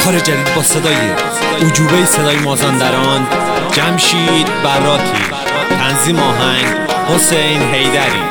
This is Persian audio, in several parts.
کار جدید با صدای عجوبه صدای مازندران، جمشید براتی. تنظیم آهنگ حسین حیدری.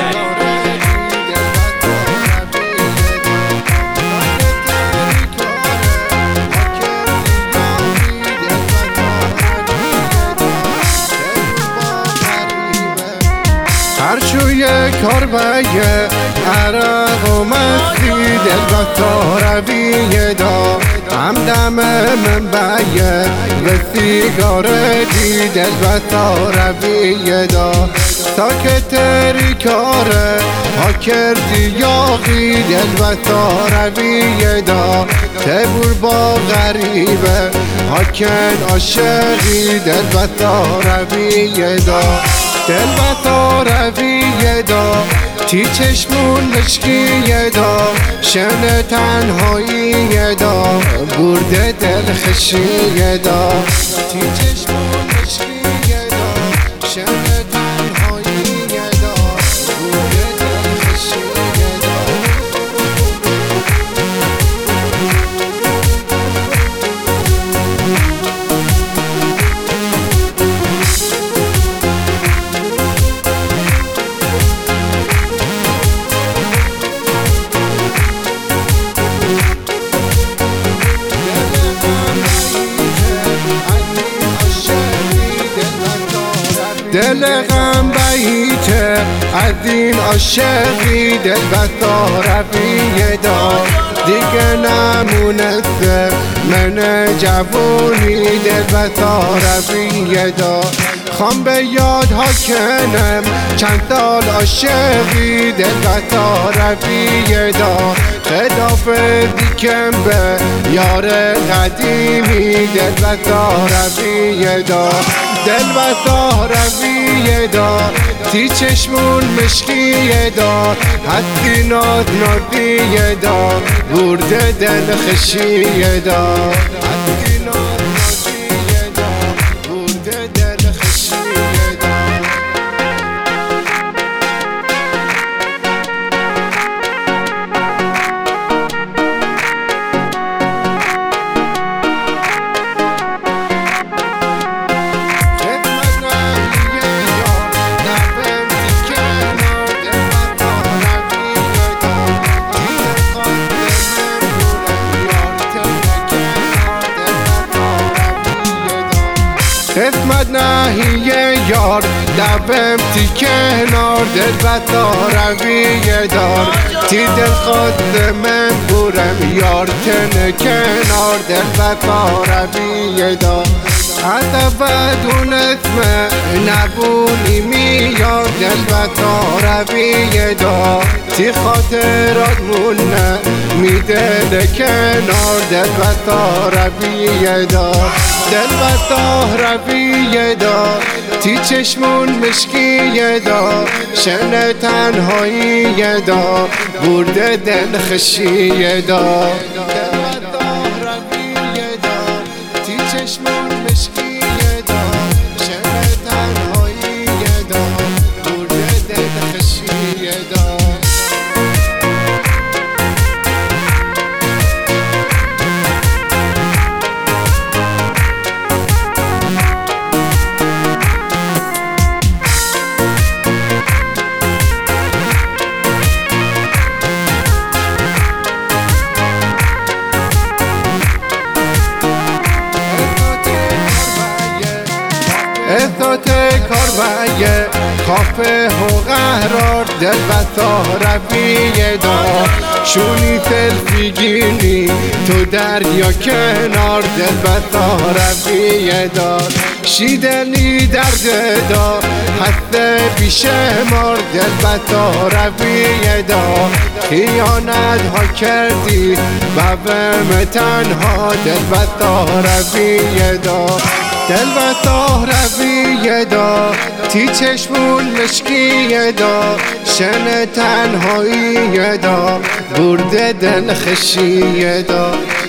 هرچوی کار بگه عرق و مستی دلبتا رویه دا همدم من بگه به سیگار دی دلبتا رویه دا ساکتری کاره ها کردی یاقی دلبتا رویه دا تبور با غریبه هاکن عاشقی دلبتا رویه دا دلبتا رویه دا تی چشمون مشکیه دا شن تنهاییه دا برده دل خشیه دا تی چشمون مشکیه دا شن تنهاییه دا برده دل خشیه دا دل غم بیته از این عاشقی دلبتا رویه دار دیگه نمونسته من جوونی دلبتا رویه دار خوام به یادها کنم چند سال عاشقی دلبتا رویه دار خدافزی کم به یار قدیمی دلبتا رویه دار دلبتا رویه دار تی چشمون مشکیه دار حتی ناد نادیه دار برده دل خشیه دار حتی ناد نادیه دار برده دل خشیه دار قسمت نهیه یار لبم تی کنار دلبتا رویه دار تی دل خود من برم یار تن کنار دلبتا رویه دار حتی بدون اسم نبونی میاد دلبتا رویه دار تی خاطرات مونه میده کنار دلبتا رویه دار دلبتا رویه دار تی چشمون مشکیه دار شن تنهاییه دار برده دل خشیه دار دلبتا رویه دار تی چشمون مشکیه دار شن تنهاییه دار برده دل خشیه دار احساس کار بگه کافه و قهرار دلبتا رویه دار شونی سلفی گیری تو دریا کنار دلبتا رویه دار شیدنی درد دار حتی بیشمار دلبتا رویه دار خیانت ها کردی ببم تنها دلبتا رویه دار دلبتا رویه دار تی چشمون مشکیه دار شن تنهاییه دار برده دل خشیه دار